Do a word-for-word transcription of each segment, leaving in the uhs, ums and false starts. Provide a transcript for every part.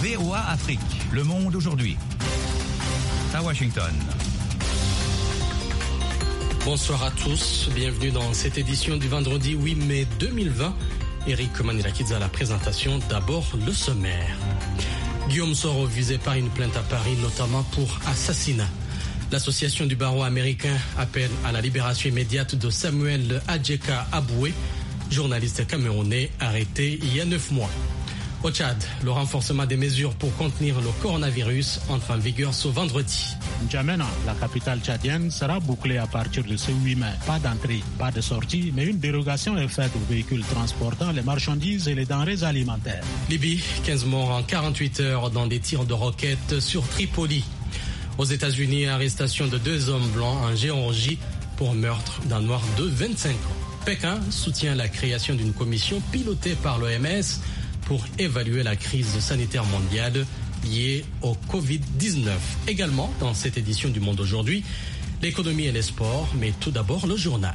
V O A Afrique, Le Monde aujourd'hui. À Washington. Bonsoir à tous, bienvenue dans cette édition du vendredi huit mai deux mille vingt. Eric Manirakidze à la présentation, d'abord le sommaire. Guillaume Soro visé par une plainte à Paris, notamment pour assassinat. L'association du barreau américain appelle à la libération immédiate de Samuel Adjeka Aboué, journaliste camerounais arrêté il y a neuf mois. Au Tchad, le renforcement des mesures pour contenir le coronavirus entre en vigueur ce vendredi. N'Djamena, la capitale tchadienne, sera bouclée à partir de ce huit mai. Pas d'entrée, pas de sortie, mais une dérogation est faite aux véhicules transportant les marchandises et les denrées alimentaires. Libye, quinze morts en quarante-huit heures dans des tirs de roquettes sur Tripoli. Aux États-Unis, arrestation de deux hommes blancs en Géorgie pour meurtre d'un noir de vingt-cinq ans. Pékin soutient la création d'une commission pilotée par l'O M S pour évaluer la crise sanitaire mondiale liée au covid dix-neuf. Également, dans cette édition du Monde aujourd'hui, l'économie et les sports, mais tout d'abord le journal.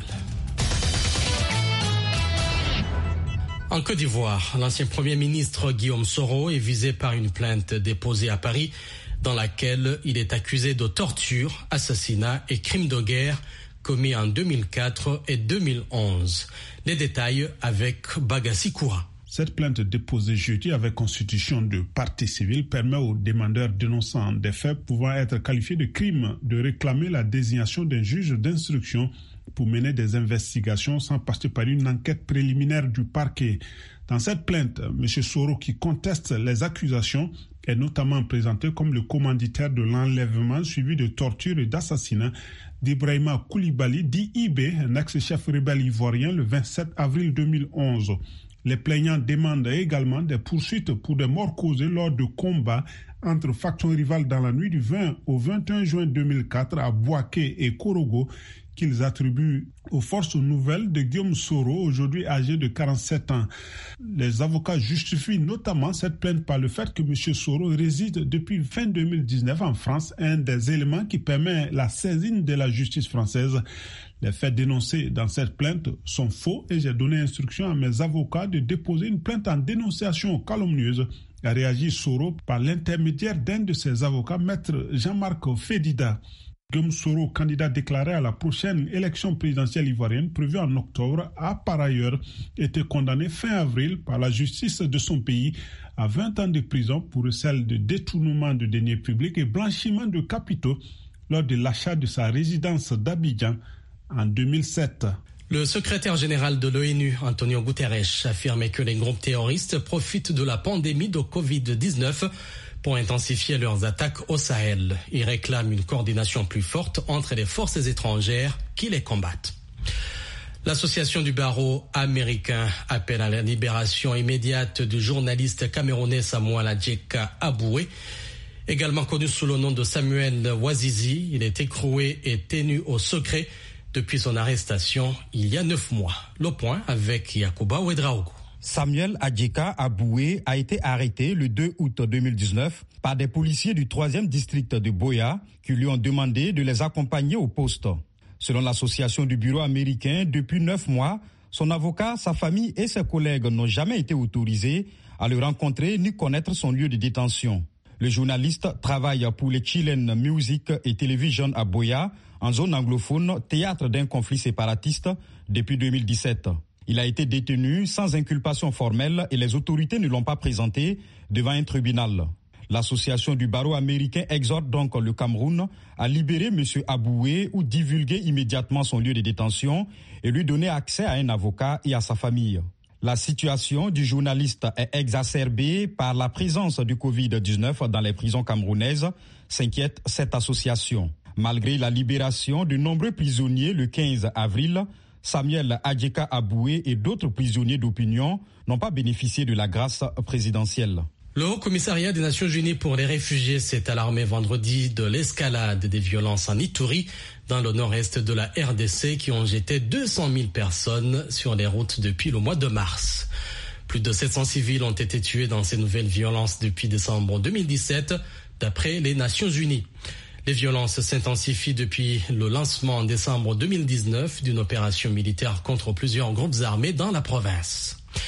En Côte d'Ivoire, l'ancien Premier ministre Guillaume Soro est visé par une plainte déposée à Paris dans laquelle il est accusé de torture, assassinat et crimes de guerre commis en deux mille quatre et deux mille onze. Les détails avec Bagassi Koura. Cette plainte déposée jeudi avec constitution de partie civile permet aux demandeurs dénonçant des faits pouvant être qualifiés de crimes de réclamer la désignation d'un juge d'instruction pour mener des investigations sans passer par une enquête préliminaire du parquet. Dans cette plainte, M. Soro, qui conteste les accusations, est notamment présenté comme le commanditaire de l'enlèvement suivi de torture et d'assassinat d'Ibrahima Koulibaly, dit I B, un ex-chef rebelle ivoirien, le vingt-sept avril deux mille onze. Les plaignants demandent également des poursuites pour des morts causées lors de combats entre factions rivales dans la nuit du vingt au vingt et un juin deux mille quatre à Bouaké et Korogo, qu'ils attribuent aux forces nouvelles de Guillaume Soro, aujourd'hui âgé de quarante-sept ans. Les avocats justifient notamment cette plainte par le fait que M. Soro réside depuis fin deux mille dix-neuf en France, un des éléments qui permet la saisine de la justice française. Les faits dénoncés dans cette plainte sont faux et j'ai donné instruction à mes avocats de déposer une plainte en dénonciation calomnieuse, a réagi Soro par l'intermédiaire d'un de ses avocats, maître Jean-Marc Fédida. Guillaume Soro, candidat déclaré à la prochaine élection présidentielle ivoirienne prévue en octobre, a par ailleurs été condamné fin avril par la justice de son pays à vingt ans de prison pour celle de détournement de deniers publics et blanchiment de capitaux lors de l'achat de sa résidence d'Abidjan en deux mille sept. Le secrétaire général de l'ONU, Antonio Guterres, affirme que les groupes terroristes profitent de la pandémie de covid dix-neuf pour intensifier leurs attaques au Sahel. Il réclame une coordination plus forte entre les forces étrangères qui les combattent. L'association du barreau américain appelle à la libération immédiate du journaliste camerounais Samuel Adjeka Aboué, également connu sous le nom de Samuel Wazizi. Il est écroué et tenu au secret depuis son arrestation il y a neuf mois. Le point avec Yacouba Ouedraogo. Samuel Adjeka Aboué a été arrêté le deux août deux mille dix-neuf par des policiers du troisième district de Boya qui lui ont demandé de les accompagner au poste. Selon l'association du bureau américain, depuis neuf mois, son avocat, sa famille et ses collègues n'ont jamais été autorisés à le rencontrer ni connaître son lieu de détention. Le journaliste travaille pour les Chilean Music et Television à Boya, en zone anglophone, théâtre d'un conflit séparatiste depuis deux mille dix-sept. Il a été détenu sans inculpation formelle et les autorités ne l'ont pas présenté devant un tribunal. L'association du barreau américain exhorte donc le Cameroun à libérer M. Aboué ou divulguer immédiatement son lieu de détention et lui donner accès à un avocat et à sa famille. La situation du journaliste est exacerbée par la présence du covid dix-neuf dans les prisons camerounaises, s'inquiète cette association. Malgré la libération de nombreux prisonniers le quinze avril, Samuel Adjeka Aboué et d'autres prisonniers d'opinion n'ont pas bénéficié de la grâce présidentielle. Le Haut Commissariat des Nations Unies pour les réfugiés s'est alarmé vendredi de l'escalade des violences en Ituri, dans le nord-est de la R D C, qui ont jeté deux cent mille personnes sur les routes depuis le mois de mars. Plus de sept cents civils ont été tués dans ces nouvelles violences depuis décembre deux mille dix-sept, d'après les Nations Unies. Les violences s'intensifient depuis le lancement en décembre deux mille dix-neuf d'une opération militaire contre plusieurs groupes armés dans la province.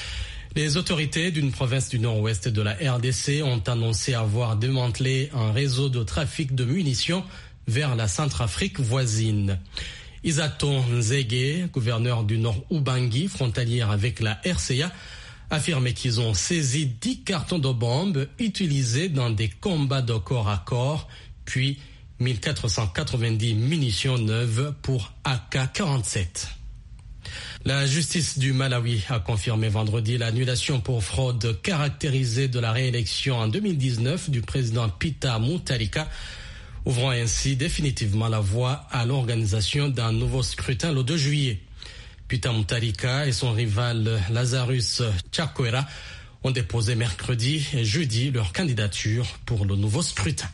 Les autorités d'une province du nord-ouest de la R D C ont annoncé avoir démantelé un réseau de trafic de munitions vers la Centrafrique voisine. Isaton Nzege, gouverneur du Nord Ubangi, frontalière avec la R C A, affirmait qu'ils ont saisi dix cartons de bombes utilisés dans des combats de corps à corps, puis mille quatre cent quatre-vingt-dix munitions neuves pour A K quarante-sept. La justice du Malawi a confirmé vendredi l'annulation pour fraude caractérisée de la réélection en deux mille dix-neuf du président Peter Mutharika, ouvrant ainsi définitivement la voie à l'organisation d'un nouveau scrutin le deux juillet. Peter Mutharika et son rival Lazarus Chakwera ont déposé mercredi et jeudi leur candidature pour le nouveau scrutin.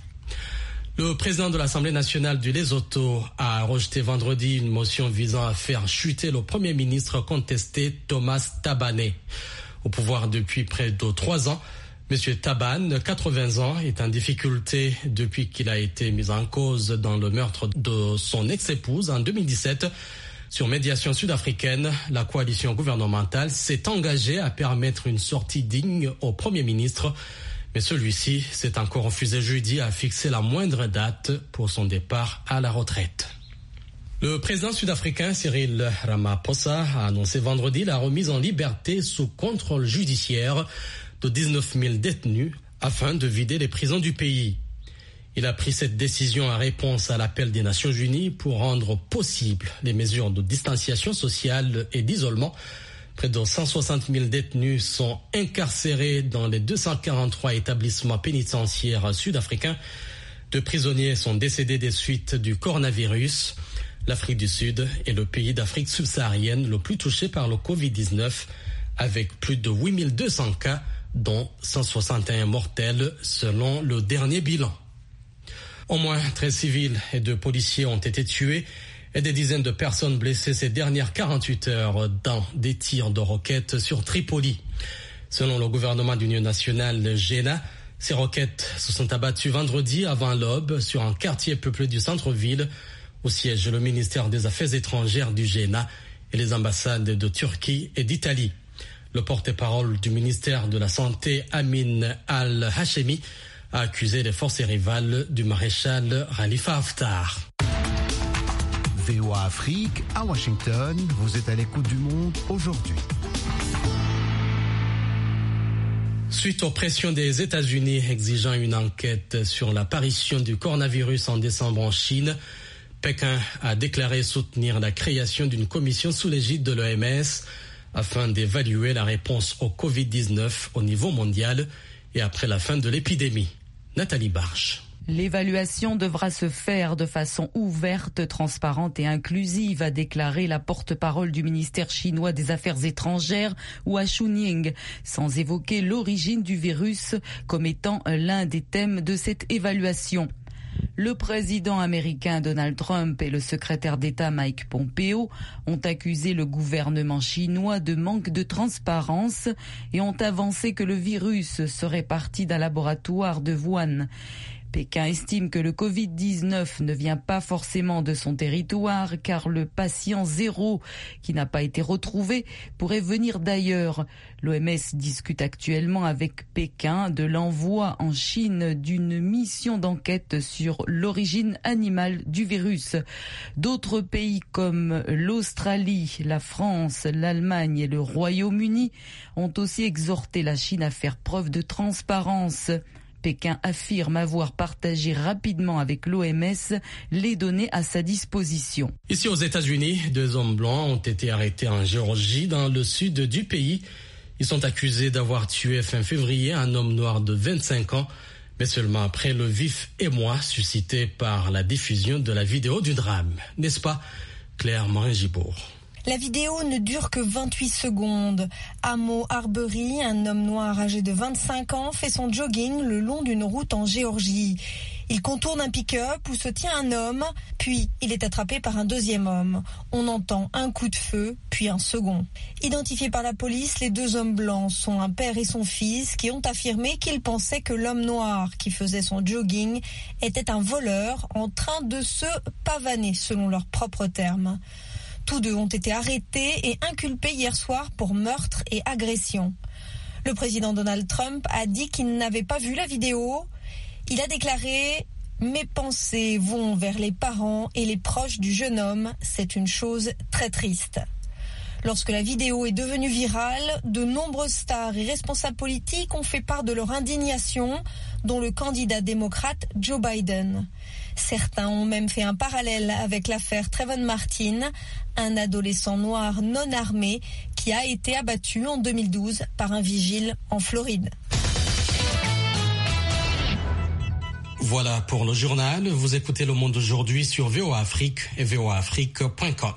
Le président de l'Assemblée nationale du Lesotho a rejeté vendredi une motion visant à faire chuter le premier ministre contesté Thomas Thabane. Au pouvoir depuis près de trois ans, M. Thabane, quatre-vingts ans, est en difficulté depuis qu'il a été mis en cause dans le meurtre de son ex-épouse en deux mille dix-sept. Sur médiation sud-africaine, la coalition gouvernementale s'est engagée à permettre une sortie digne au Premier ministre. Mais celui-ci s'est encore refusé jeudi à fixer la moindre date pour son départ à la retraite. Le président sud-africain Cyril Ramaphosa a annoncé vendredi la remise en liberté sous contrôle judiciaire de dix-neuf mille détenus afin de vider les prisons du pays. Il a pris cette décision en réponse à l'appel des Nations Unies pour rendre possible les mesures de distanciation sociale et d'isolement. Près de cent soixante mille détenus sont incarcérés dans les deux cent quarante-trois établissements pénitentiaires sud-africains. Deux prisonniers sont décédés des suites du coronavirus. L'Afrique du Sud est le pays d'Afrique subsaharienne le plus touché par le covid dix-neuf, avec plus de huit mille deux cents cas, dont cent soixante et un mortels selon le dernier bilan. Au moins treize civils et deux policiers ont été tués et des dizaines de personnes blessées ces dernières quarante-huit heures dans des tirs de roquettes sur Tripoli. Selon le gouvernement d'union nationale Jena, ces roquettes se sont abattues vendredi avant l'aube sur un quartier peuplé du centre-ville où siège le ministère des Affaires étrangères du Jena et les ambassades de Turquie et d'Italie. Le porte-parole du ministère de la Santé, Amin Al-Hashemi, a accusé les forces rivales du maréchal Khalifa Haftar. V O A Afrique, à Washington, vous êtes à l'écoute du monde aujourd'hui. Suite aux pressions des États-Unis exigeant une enquête sur l'apparition du coronavirus en décembre en Chine, Pékin a déclaré soutenir la création d'une commission sous l'égide de l'O M S afin d'évaluer la réponse au covid dix-neuf au niveau mondial et après la fin de l'épidémie. Nathalie Barche. L'évaluation devra se faire de façon ouverte, transparente et inclusive, a déclaré la porte-parole du ministère chinois des Affaires étrangères, Hua Chunying, sans évoquer l'origine du virus comme étant l'un des thèmes de cette évaluation. Le président américain Donald Trump et le secrétaire d'État Mike Pompeo ont accusé le gouvernement chinois de manque de transparence et ont avancé que le virus serait parti d'un laboratoire de Wuhan. Pékin estime que le covid dix-neuf ne vient pas forcément de son territoire car le patient zéro qui n'a pas été retrouvé pourrait venir d'ailleurs. L'O M S discute actuellement avec Pékin de l'envoi en Chine d'une mission d'enquête sur l'origine animale du virus. D'autres pays comme l'Australie, la France, l'Allemagne et le Royaume-Uni ont aussi exhorté la Chine à faire preuve de transparence. Pékin affirme avoir partagé rapidement avec l'O M S les données à sa disposition. Ici aux États-Unis, deux hommes blancs ont été arrêtés en Géorgie, dans le sud du pays. Ils sont accusés d'avoir tué fin février un homme noir de vingt-cinq ans, mais seulement après le vif émoi suscité par la diffusion de la vidéo du drame. N'est-ce pas, Claire Morin-Gibourg? La vidéo ne dure que vingt-huit secondes. Amo Arbery, un homme noir âgé de vingt-cinq ans, fait son jogging le long d'une route en Géorgie. Il contourne un pick-up où se tient un homme, puis il est attrapé par un deuxième homme. On entend un coup de feu, puis un second. Identifiés par la police, les deux hommes blancs sont un père et son fils qui ont affirmé qu'ils pensaient que l'homme noir qui faisait son jogging était un voleur en train de se pavaner, selon leurs propres termes. Tous deux ont été arrêtés et inculpés hier soir pour meurtre et agression. Le président Donald Trump a dit qu'il n'avait pas vu la vidéo. Il a déclaré « Mes pensées vont vers les parents et les proches du jeune homme. C'est une chose très triste. » Lorsque la vidéo est devenue virale, de nombreuses stars et responsables politiques ont fait part de leur indignation, dont le candidat démocrate Joe Biden. Certains ont même fait un parallèle avec l'affaire Trayvon Martin, un adolescent noir non armé qui a été abattu en deux mille douze par un vigile en Floride. Voilà pour le journal. Vous écoutez Le Monde aujourd'hui sur V O A Afrique et V O A Afrique point com.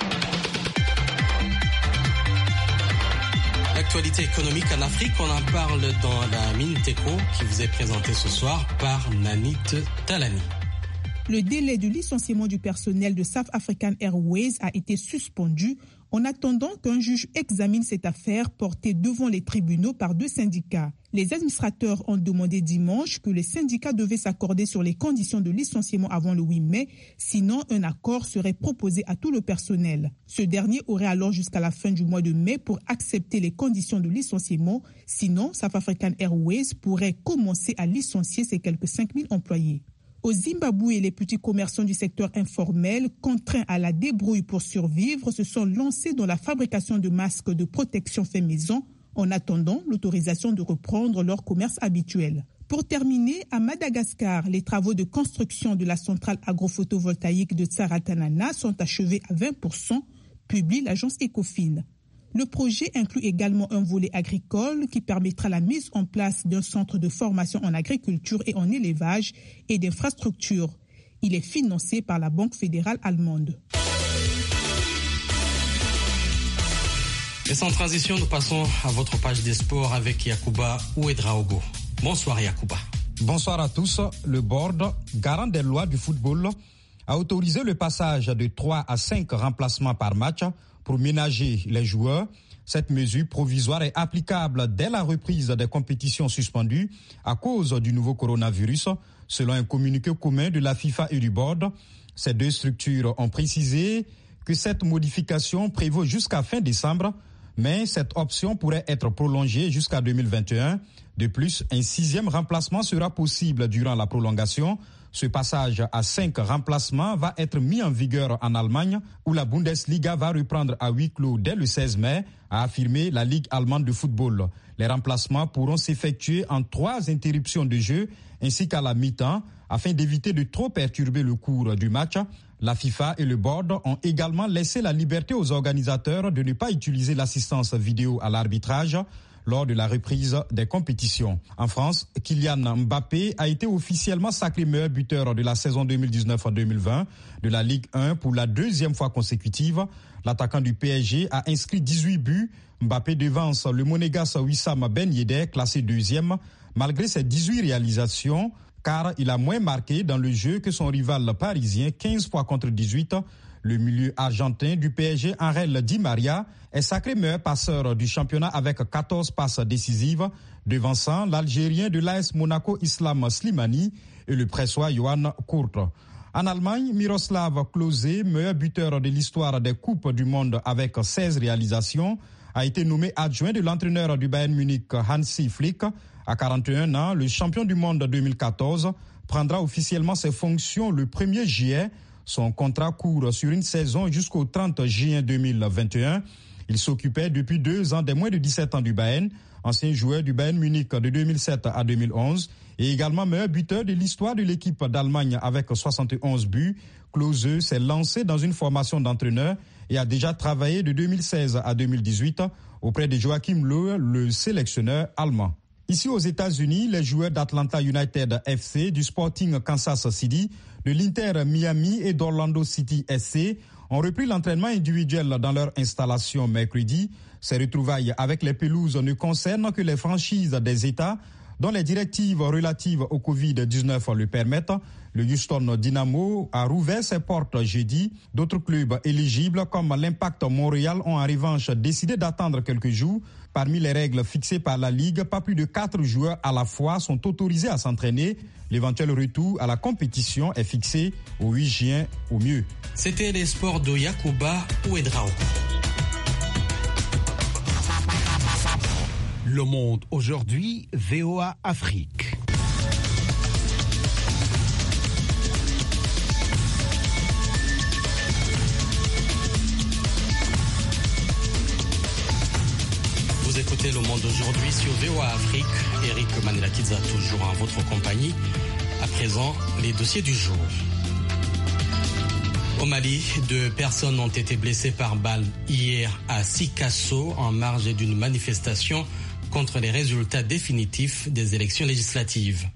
L'actualité économique en Afrique, on en parle dans la Minute Éco qui vous est présentée ce soir par Nanit Talani. Le délai de licenciement du personnel de South African Airways a été suspendu en attendant qu'un juge examine cette affaire portée devant les tribunaux par deux syndicats. Les administrateurs ont demandé dimanche que les syndicats devaient s'accorder sur les conditions de licenciement avant le huit mai, sinon un accord serait proposé à tout le personnel. Ce dernier aurait alors jusqu'à la fin du mois de mai pour accepter les conditions de licenciement, sinon South African Airways pourrait commencer à licencier ses quelques cinq mille employés. Au Zimbabwe, les petits commerçants du secteur informel, contraints à la débrouille pour survivre, se sont lancés dans la fabrication de masques de protection fait maison en attendant l'autorisation de reprendre leur commerce habituel. Pour terminer, à Madagascar, les travaux de construction de la centrale agrophotovoltaïque de Tsaratanana sont achevés à vingt pour cent, publie l'agence Ecofin. Le projet inclut également un volet agricole qui permettra la mise en place d'un centre de formation en agriculture et en élevage et d'infrastructures. Il est financé par la Banque fédérale allemande. Et sans transition, nous passons à votre page des sports avec Yacouba Ouedraogo. Bonsoir Yacouba. Bonsoir à tous. Le board, garant des lois du football, a autorisé le passage de trois à cinq remplacements par match pour ménager les joueurs. Cette mesure provisoire est applicable dès la reprise des compétitions suspendues à cause du nouveau coronavirus, selon un communiqué commun de la FIFA et du board. Ces deux structures ont précisé que cette modification prévaut jusqu'à fin décembre, mais cette option pourrait être prolongée jusqu'à deux mille vingt et un. De plus, un sixième remplacement sera possible durant la prolongation. Ce passage à cinq remplacements va être mis en vigueur en Allemagne, où la Bundesliga va reprendre à huis clos dès le seize mai, a affirmé la Ligue allemande de football. Les remplacements pourront s'effectuer en trois interruptions de jeu, ainsi qu'à la mi-temps, afin d'éviter de trop perturber le cours du match. La FIFA et le board ont également laissé la liberté aux organisateurs de ne pas utiliser l'assistance vidéo à l'arbitrage lors de la reprise des compétitions. En France, Kylian Mbappé a été officiellement sacré meilleur buteur de la saison deux mille dix-neuf deux mille vingt de la Ligue un pour la deuxième fois consécutive. L'attaquant du P S G a inscrit dix-huit buts. Mbappé devance le Monégasque Wissam Ben Yedder, classé deuxième, malgré ses dix-huit réalisations, car il a moins marqué dans le jeu que son rival parisien, quinze fois contre dix-huit. Le milieu argentin du P S G, Angel Di Maria, est sacré meilleur passeur du championnat avec quatorze passes décisives, devançant l'Algérien de l'A S Monaco Islam Slimani et le Pressois Johan Kurth. En Allemagne, Miroslav Klose, meilleur buteur de l'histoire des Coupes du Monde avec seize réalisations, a été nommé adjoint de l'entraîneur du Bayern Munich Hansi Flick. À quarante et un ans, le champion du monde deux mille quatorze prendra officiellement ses fonctions le premier juillet. Son contrat court sur une saison jusqu'au trente juin deux mille vingt et un. Il s'occupait depuis deux ans des moins de dix-sept ans du Bayern, ancien joueur du Bayern Munich de deux mille sept à deux mille onze et également meilleur buteur de l'histoire de l'équipe d'Allemagne avec soixante et onze buts. Klose s'est lancé dans une formation d'entraîneur et a déjà travaillé de deux mille seize à deux mille dix-huit auprès de Joachim Löw, le sélectionneur allemand. Ici aux États-Unis, les joueurs d'Atlanta United F C, du Sporting Kansas City, de l'Inter Miami et d'Orlando City S C ont repris l'entraînement individuel dans leur installation mercredi. Ces retrouvailles avec les pelouses ne concernent que les franchises des États dont les directives relatives au covid dix-neuf le permettent. Le Houston Dynamo a rouvert ses portes jeudi. D'autres clubs éligibles comme l'Impact Montréal ont en revanche décidé d'attendre quelques jours. Parmi les règles fixées par la Ligue, pas plus de quatre joueurs à la fois sont autorisés à s'entraîner. L'éventuel retour à la compétition est fixé au huit juin au mieux. C'était les sports de Yacouba Ouedraogo. Le Monde aujourd'hui, V O A Afrique. Vous écoutez Le Monde aujourd'hui sur V O A Afrique. Eric Manelakidza toujours en votre compagnie. À présent, les dossiers du jour. Au Mali, deux personnes ont été blessées par balle hier à Sikasso en marge d'une manifestation contre les résultats définitifs des élections législatives.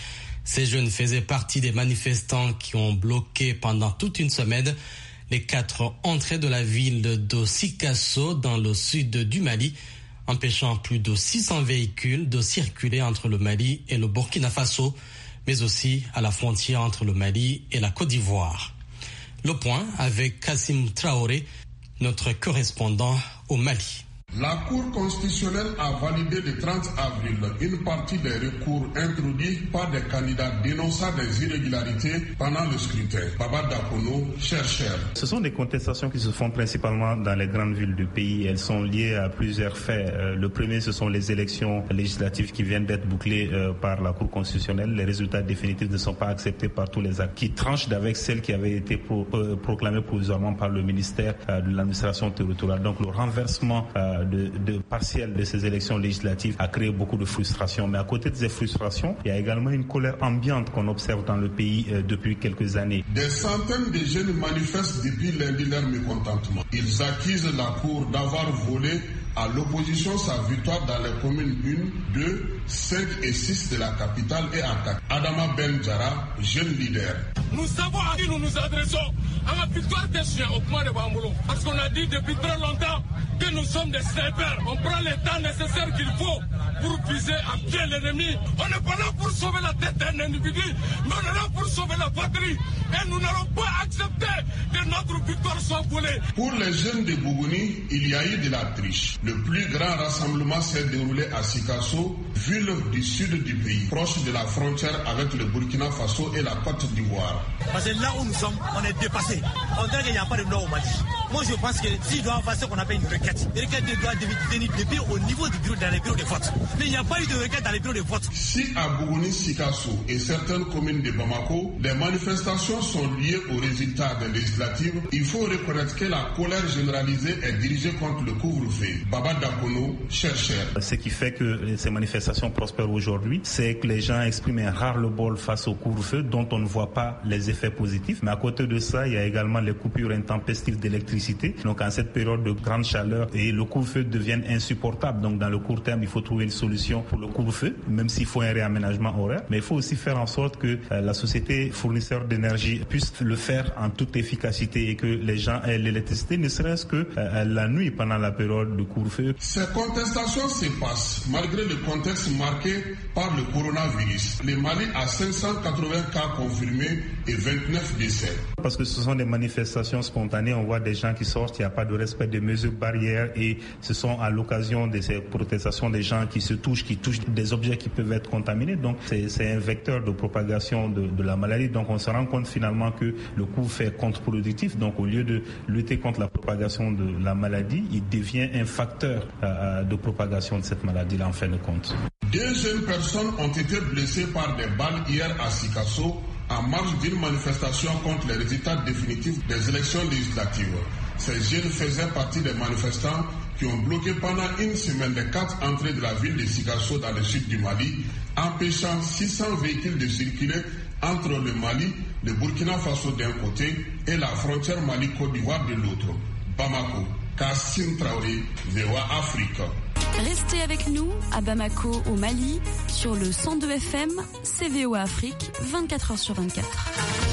Ces jeunes faisaient partie des manifestants qui ont bloqué pendant toute une semaine les quatre entrées de la ville de Sikasso dans le sud du Mali, empêchant plus de six cents véhicules de circuler entre le Mali et le Burkina Faso, mais aussi à la frontière entre le Mali et la Côte d'Ivoire. Le point avec Kassim Traoré, notre correspondant au Mali. La Cour constitutionnelle a validé le trente avril une partie des recours introduits par des candidats dénonçant des irrégularités pendant le scrutin. Baba Dakono, chercheur. Ce sont des contestations qui se font principalement dans les grandes villes du pays. Elles sont liées à plusieurs faits. Le premier, ce sont les élections législatives qui viennent d'être bouclées par la Cour constitutionnelle. Les résultats définitifs ne sont pas acceptés par tous les acteurs, qui tranchent avec celles qui avaient été pro- euh, proclamées provisoirement par le ministère euh, de l'administration territoriale. Donc le renversement euh, De, de partiel de ces élections législatives a créé beaucoup de frustration. Mais à côté de ces frustrations, il y a également une colère ambiante qu'on observe dans le pays euh, depuis quelques années. Des centaines de jeunes manifestent depuis lundi leur mécontentement. Ils accusent la Cour d'avoir volé à l'opposition sa victoire dans les communes un, deux, cinq et six de la capitale et à quatre. Adama Ben Djara, jeune leader. Nous savons à qui nous nous adressons. À la victoire des chiens au point de Bamboulou. Parce qu'on a dit depuis très longtemps que nous sommes des snipers. On prend le temps nécessaire qu'il faut pour viser à pied l'ennemi. On n'est pas là pour sauver la tête d'un individu, mais on est là pour sauver la patrie. Et nous n'allons pas accepter que notre victoire soit volée. Pour les jeunes de Bougouni, il y a eu de la triche. Le plus grand rassemblement s'est déroulé à Sikasso, ville du sud du pays, proche de la frontière avec le Burkina Faso et la Côte d'Ivoire. Parce que là où nous sommes, on est dépassé. On dirait qu'il n'y a pas de loi au Mali. Moi, je pense que s'il doit avoir ce qu'on appelle une requête, une requête doit devenir depuis au niveau du bureau, dans les bureaux de vote. Mais il n'y a pas eu de requête dans les bureaux de vote. Si à Bougouni, Sikasso et certaines communes de Bamako, les manifestations sont liées aux résultats des législatives, il faut reconnaître que la colère généralisée est dirigée contre le couvre-feu. Baba Dakono, chercheur. Ce qui fait que ces manifestations prospèrent aujourd'hui, c'est que les gens expriment un ras-le-bol face au couvre-feu dont on ne voit pas les effets positifs. Mais à côté de ça, il y a également les coupures intempestives d'électricité. Donc en cette période de grande chaleur, et le couvre-feu devient insupportable. Donc dans le court terme, il faut trouver une solution pour le couvre-feu, même s'il faut un réaménagement horaire. Mais il faut aussi faire en sorte que euh, la société fournisseur d'énergie puisse le faire en toute efficacité et que les gens aient l'électricité, ne serait-ce que euh, la nuit pendant la période de couvre-feu. Ces contestations se passent malgré le contexte marqué par le coronavirus. Le Mali a cinq cent quatre-vingts cas confirmés et vingt-neuf décès. Parce que ce sont des manifestations spontanées, on voit des gens qui sortent, il n'y a pas de respect des mesures barrières et ce sont à l'occasion de ces protestations des gens qui se touchent, qui touchent des objets qui peuvent être contaminés. Donc c'est, c'est un vecteur de propagation de, de la maladie. Donc on se rend compte finalement que le couvre-feu est contre-productif. Donc au lieu de lutter contre la propagation de la maladie, il devient un facteur euh, de propagation de cette maladie-là en fin de compte. Deux jeunes personnes ont été blessées par des balles hier à Sikasso en marge d'une manifestation contre les résultats définitifs des élections législatives. Ces jeunes faisaient partie des manifestants qui ont bloqué pendant une semaine les quatre entrées de la ville de Sikasso dans le sud du Mali, empêchant six cents véhicules de circuler entre le Mali, le Burkina Faso d'un côté et la frontière Mali-Côte d'Ivoire de l'autre. Bamako, Kassim Traoré, V O A Afrique. Restez avec nous à Bamako au Mali sur le cent deux F M, c'est V O A Afrique, vingt-quatre heures sur vingt-quatre.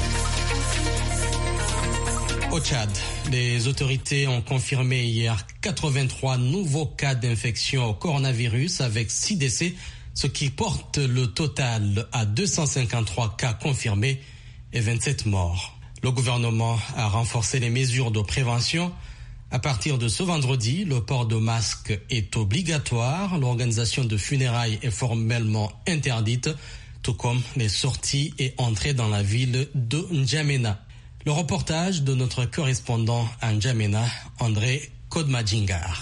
Au Tchad, les autorités ont confirmé hier quatre-vingt-trois nouveaux cas d'infection au coronavirus avec six décès, ce qui porte le total à deux cent cinquante-trois cas confirmés et vingt-sept morts. Le gouvernement a renforcé les mesures de prévention. À partir de ce vendredi, le port de masque est obligatoire. L'organisation de funérailles est formellement interdite, tout comme les sorties et entrées dans la ville de N'Djamena. Le reportage de notre correspondant à N'Djamena, André Kodmadjingar.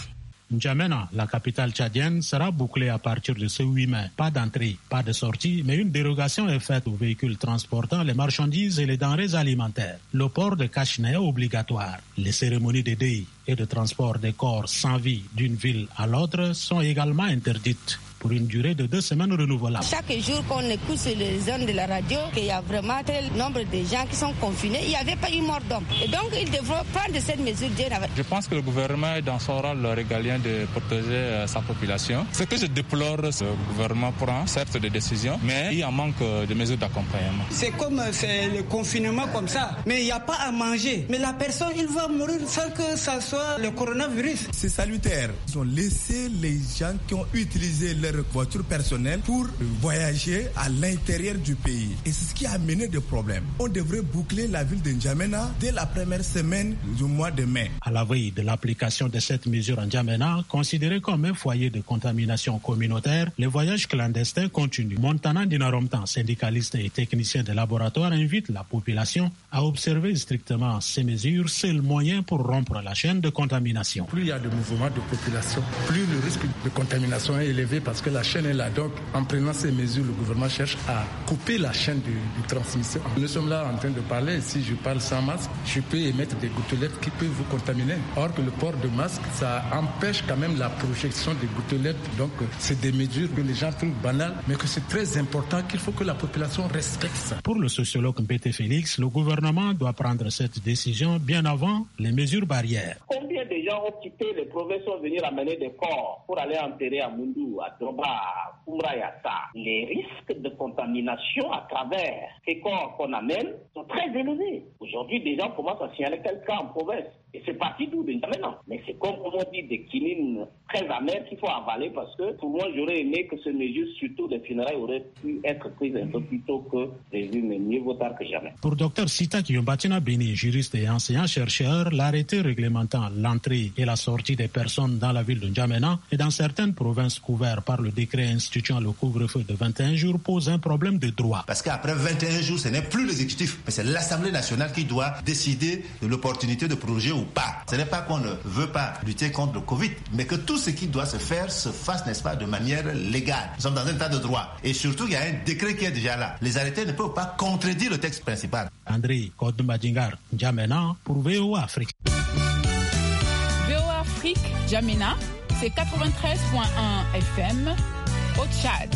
N'Djamena, la capitale tchadienne, sera bouclée à partir de ce huit mai. Pas d'entrée, pas de sortie, mais une dérogation est faite aux véhicules transportant les marchandises et les denrées alimentaires. Le port de cache-nez est obligatoire. Les cérémonies de deuil et de transport des corps sans vie d'une ville à l'autre sont également interdites pour une durée de deux semaines renouvelables. Chaque jour qu'on écoute sur les zones de la radio qu'il y a vraiment tel nombre de gens qui sont confinés, il n'y avait pas eu mort d'homme. Et donc, il devrait prendre cette mesure bien avant. Je pense que le gouvernement est dans son rôle régalien de protéger sa population. Ce que je déplore, ce gouvernement prend certes des décisions, mais il en manque de mesures d'accompagnement. C'est comme c'est le confinement comme ça, mais il n'y a pas à manger. Mais la personne, il va mourir sans que ça soit le coronavirus. C'est salutaire. Ils ont laissé les gens qui ont utilisé leur voiture personnelle pour voyager à l'intérieur du pays. Et c'est ce qui a amené des problèmes. On devrait boucler la ville de N'Djamena dès la première semaine du mois de mai. À la veille de l'application de cette mesure en N'Djamena, considéré comme un foyer de contamination communautaire, les voyages clandestins continuent. Montana Dinaromtan, syndicaliste et technicien de laboratoire, invite la population à observer strictement ces mesures, seul moyen pour rompre la chaîne de contamination. Plus il y a de mouvements de population, plus le risque de contamination est élevé parce que la chaîne est là. Donc, en prenant ces mesures, le gouvernement cherche à couper la chaîne de, de transmission. Nous sommes là en train de parler. Si je parle sans masque, je peux émettre des gouttelettes qui peuvent vous contaminer. Or que le port de masque, ça empêche quand même la projection des gouttelettes. Donc, c'est des mesures que les gens trouvent banales, mais que c'est très important qu'il faut que la population respecte ça. Pour le sociologue Mbete Félix, le gouvernement doit prendre cette décision bien avant les mesures barrières. Combien de gens ont quitté les provinces pour venir amener des corps pour aller enterrer à Moundou, à Droba, à Kumrayata? Les risques de contamination à travers ces corps qu'on amène sont très élevés. Aujourd'hui, des gens commencent à signaler quelques cas en province. Et c'est parti d'où de maintenant. Mais c'est comme on dit des quinines très amères qu'il faut avaler parce que pour moi, j'aurais aimé que ces mesures, surtout des funérailles, auraient pu être prises un peu plus tôt que prévu, mais mieux vaut tard que jamais. Pour Dr Sita Kiyombatina Beni, juriste et enseignant-chercheur, l'arrêté réglementant l'entrée et la sortie des personnes dans la ville de N'Djamena et dans certaines provinces couvertes par le décret instituant le couvre-feu de vingt et un jours pose un problème de droit. Parce qu'après vingt et un jours, ce n'est plus l'exécutif, mais c'est l'Assemblée nationale qui doit décider de l'opportunité de proroger ou pas. Ce n'est pas qu'on ne veut pas lutter contre le Covid, mais que tout ce qui doit se faire se fasse, n'est-ce pas, de manière légale. Nous sommes dans un état de droit. Et surtout, il y a un décret qui est déjà là. Les arrêtés ne peuvent pas contredire le texte principal. André Kodoumbadingar, N'Djamena, pour V O A Afrique. V O A Afrique, N'Djamena, c'est quatre-vingt-treize virgule un F M au Tchad.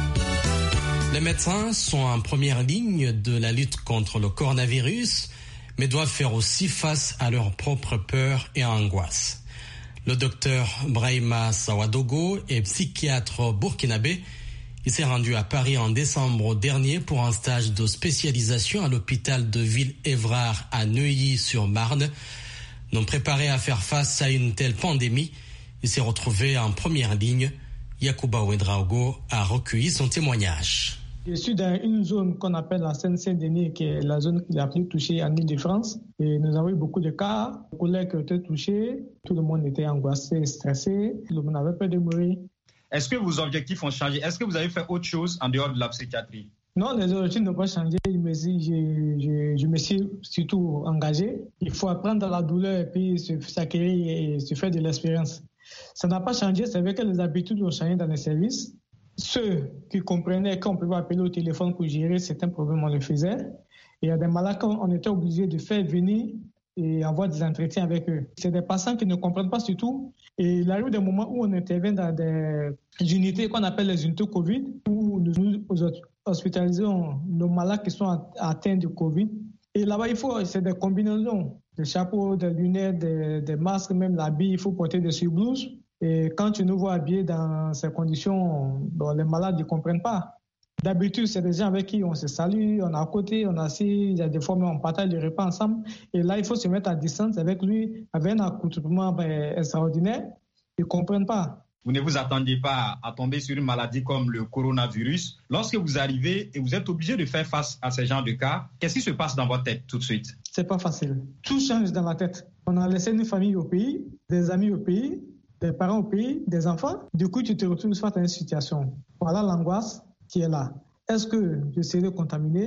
Les médecins sont en première ligne de la lutte contre le coronavirus, mais doivent faire aussi face à leurs propres peurs et angoisses. Le docteur Brahima Sawadogo est psychiatre burkinabé. Il s'est rendu à Paris en décembre dernier pour un stage de spécialisation à l'hôpital de Ville-Évrard à Neuilly-sur-Marne. Non préparé à faire face à une telle pandémie, il s'est retrouvé en première ligne. Yacouba Ouedraogo a recueilli son témoignage. Je suis dans une zone qu'on appelle la Seine-Saint-Denis, qui est la zone la plus touchée en Île-de-France. Et nous avons eu beaucoup de cas. Les collègues qui étaient touchés, tout le monde était angoissé, stressé. Tout le monde avait peur de mourir. Est-ce que vos objectifs ont changé? Est-ce que vous avez fait autre chose en dehors de la psychiatrie? Non, les objectifs n'ont pas changé. Je me, suis, je, je, je me suis surtout engagé. Il faut apprendre à la douleur et puis s'acquérir et se faire de l'expérience. Ça n'a pas changé. C'est vrai que les habitudes ont changé dans les services. Ceux qui comprenaient qu'on pouvait appeler au téléphone pour gérer certains problèmes, on le faisait. Et il y a des malades qu'on était obligé de faire venir et avoir des entretiens avec eux. C'est des patients qui ne comprennent pas surtout. Et il arrive des moments où on intervient dans des unités qu'on appelle les unités Covid, où nous hospitalisons nos malades qui sont atteints de Covid. Et là-bas, il faut, c'est des combinaisons, des chapeaux, des lunettes, des, des masques, même l'habit, il faut porter des surblouses. Et quand tu nous vois habillés dans ces conditions, bon, les malades ne comprennent pas. D'habitude, c'est des gens avec qui on se salue, on est à côté, on est assis, il y a des fois, on partage les repas ensemble. Et là, il faut se mettre à distance avec lui, avec un accoutrement ben, extraordinaire. Ils ne comprennent pas. Vous ne vous attendiez pas à tomber sur une maladie comme le coronavirus. Lorsque vous arrivez et vous êtes obligé de faire face à ces genres de cas, qu'est-ce qui se passe dans votre tête tout de suite? C'est pas facile. Tout change dans la tête. On a laissé une famille au pays, des amis au pays, des parents au pays, des enfants. Du coup, tu te retrouves face à une situation. Voilà l'angoisse qui est là. Est-ce que je serai contaminé?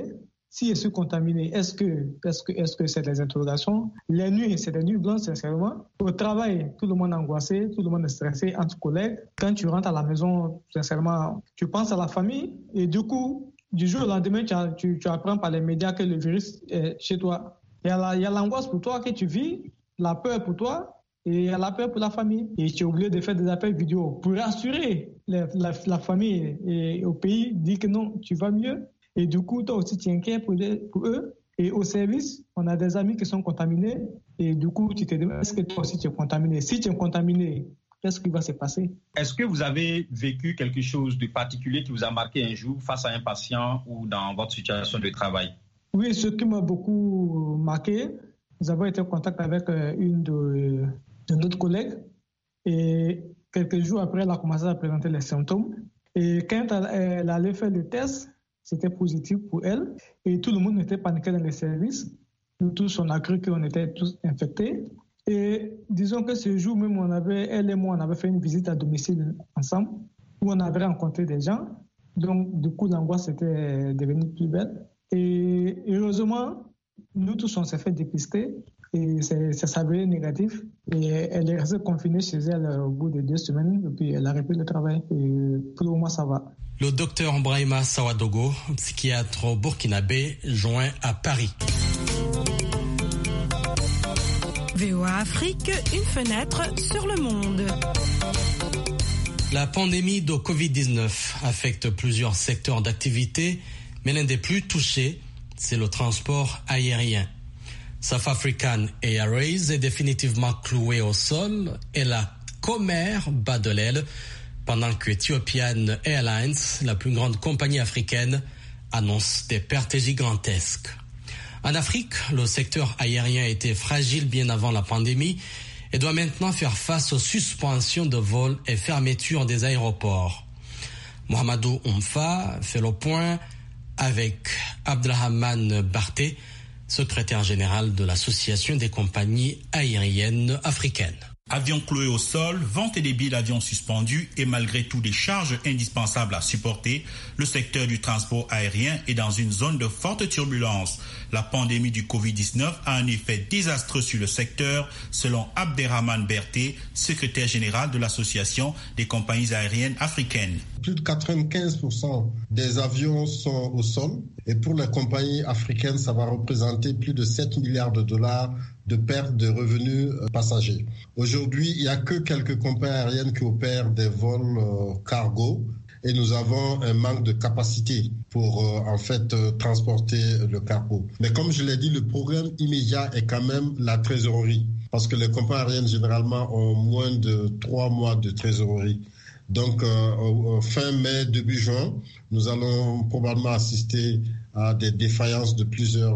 Si je suis contaminé, est-ce que, est-ce que, est-ce que c'est des interrogations? Les nuits, c'est des nuits blanches, sincèrement. Au travail, tout le monde est angoissé, tout le monde est stressé entre collègues. Quand tu rentres à la maison, sincèrement, tu penses à la famille et du coup, du jour au lendemain, tu, tu, tu apprends par les médias que le virus est chez toi. Il y a, la, il y a l'angoisse pour toi que tu vis, la peur pour toi et il y a la peur pour la famille. Et tu es obligé de faire des appels vidéo pour rassurer la, la, la famille et au pays, dire que non, tu vas mieux. Et du coup, toi aussi, tu es inquiet pour, les, pour eux. Et au service, on a des amis qui sont contaminés. Et du coup, tu te demandes, est-ce que toi aussi, tu es contaminé? Si tu es contaminé, qu'est-ce qui va se passer? Est-ce que vous avez vécu quelque chose de particulier qui vous a marqué un jour face à un patient ou dans votre situation de travail? Oui, ce qui m'a beaucoup marqué, nous avons été en contact avec une de, de notre collègue. Et quelques jours après, elle a commencé à présenter les symptômes. Et quand elle, elle allait faire le test, c'était positif pour elle et tout le monde était paniqué dans les services. Nous tous, on a cru qu'on était tous infectés. Et disons que ce jour même, on avait, elle et moi, on avait fait une visite à domicile ensemble où on avait rencontré des gens. Donc, du coup, l'angoisse était devenue plus belle. Et heureusement, nous tous, on s'est fait dépister et ça s'avère négatif. Et elle est restée confinée chez elle au bout de deux semaines et puis elle a repris le travail. Et pour le moment, ça va. Le docteur Brahima Sawadogo, psychiatre burkinabé, joint à Paris. V O A Afrique, une fenêtre sur le monde. La pandémie de covid dix-neuf affecte plusieurs secteurs d'activité, mais l'un des plus touchés, c'est le transport aérien. South African Airways est définitivement cloué au sol et la commère bat de l'aile pendant que Ethiopian Airlines, la plus grande compagnie africaine, annonce des pertes gigantesques. En Afrique, le secteur aérien était fragile bien avant la pandémie et doit maintenant faire face aux suspensions de vols et fermetures des aéroports. Mohamedou Oumfa fait le point avec Abdelrahman Barté, secrétaire général de l'Association des compagnies aériennes africaines. Avions cloués au sol, vente et débit d'avions suspendus et malgré tout des charges indispensables à supporter, le secteur du transport aérien est dans une zone de forte turbulence. La pandémie du covid dix-neuf a un effet désastreux sur le secteur, selon Abderrahman Berté, secrétaire général de l'Association des compagnies aériennes africaines. Plus de quatre-vingt-quinze pour cent des avions sont au sol et pour les compagnies africaines, ça va représenter plus de sept milliards de dollars de perte de revenus passagers. Aujourd'hui, il n'y a que quelques compagnies aériennes qui opèrent des vols euh, cargo et nous avons un manque de capacité pour euh, en fait euh, transporter le cargo. Mais comme je l'ai dit, le problème immédiat est quand même la trésorerie parce que les compagnies aériennes généralement ont moins de trois mois de trésorerie. Donc, euh, fin mai, début juin, nous allons probablement assister à des défaillances de plusieurs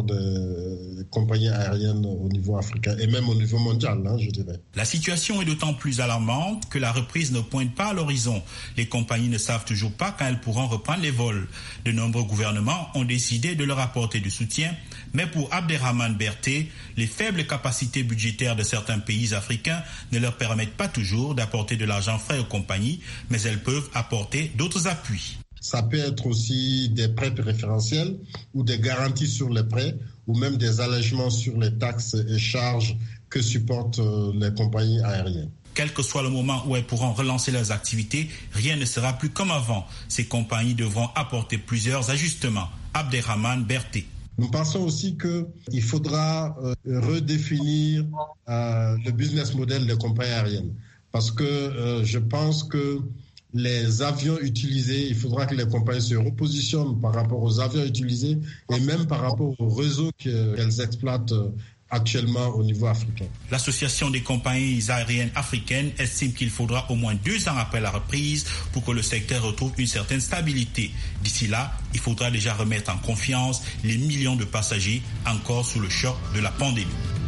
de compagnies aériennes au niveau africain et même au niveau mondial, hein, je dirais. La situation est d'autant plus alarmante que la reprise ne pointe pas à l'horizon. Les compagnies ne savent toujours pas quand elles pourront reprendre les vols. De nombreux gouvernements ont décidé de leur apporter du soutien, mais pour Abderrahman Berté, les faibles capacités budgétaires de certains pays africains ne leur permettent pas toujours d'apporter de l'argent frais aux compagnies, mais elles peuvent apporter d'autres appuis. Ça peut être aussi des prêts préférentiels ou des garanties sur les prêts ou même des allègements sur les taxes et charges que supportent les compagnies aériennes. Quel que soit le moment où elles pourront relancer leurs activités, rien ne sera plus comme avant. Ces compagnies devront apporter plusieurs ajustements. Abderrahman Berté. Nous pensons aussi qu'il faudra euh, redéfinir euh, le business model des compagnies aériennes parce que euh, je pense que les avions utilisés, il faudra que les compagnies se repositionnent par rapport aux avions utilisés et même par rapport au réseau qu'elles exploitent actuellement au niveau africain. L'Association des compagnies aériennes africaines estime qu'il faudra au moins deux ans après la reprise pour que le secteur retrouve une certaine stabilité. D'ici là, il faudra déjà remettre en confiance les millions de passagers encore sous le choc de la pandémie.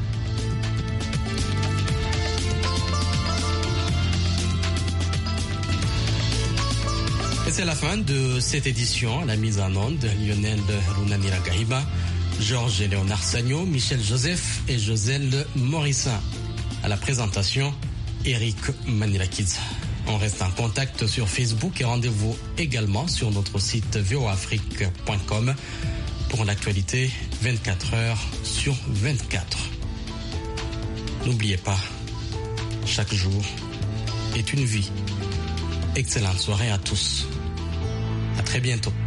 Et c'est la fin de cette édition. À la mise en onde, Lionel Runanira Gahiba, Georges et Léonard Sagno, Michel Joseph et Joselle Morissin. À la présentation, Eric Manilakiz. On reste en contact sur Facebook et rendez-vous également sur notre site v o afrique point com. pour l'actualité vingt-quatre heures sur vingt-quatre. N'oubliez pas, chaque jour est une vie. Excellente soirée à tous. À très bientôt.